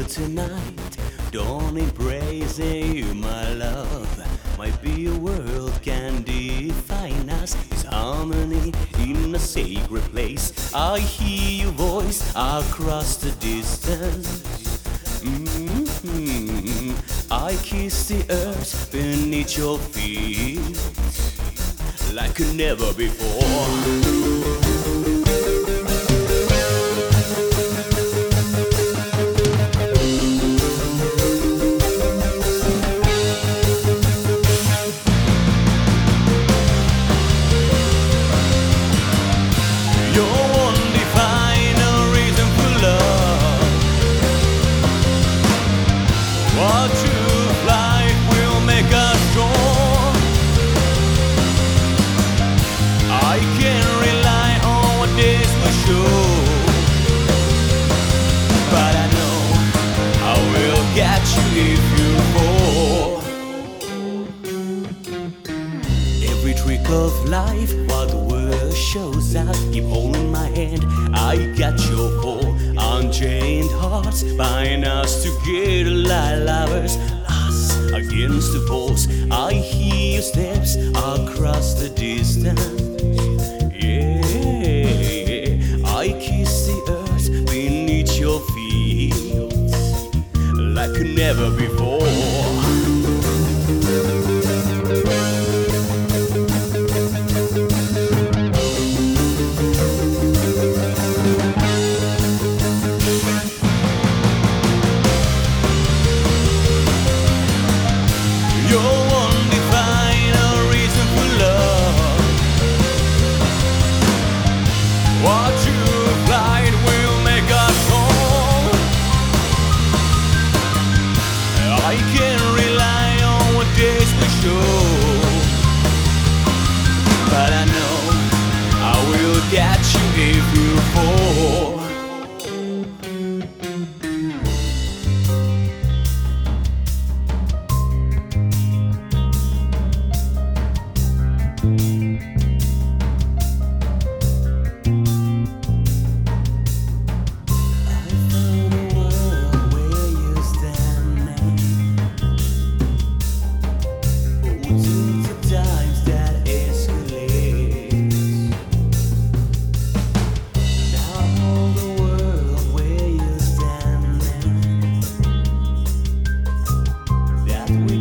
tonight. Don't embracing you, my love. Might be a world can define us. It's harmony in a sacred place. I hear your voice across the distance. I kiss the earth beneath your feet like never before. Every trick of life, what the world shows us. Keep holding my hand, I got your whole unchained hearts. Bind us together like lovers, us against the poles. I hear your steps across the distance. Yeah, I kiss the earth beneath your feet like never before. I can rely on what days we show, but I know I will catch you if you fall. We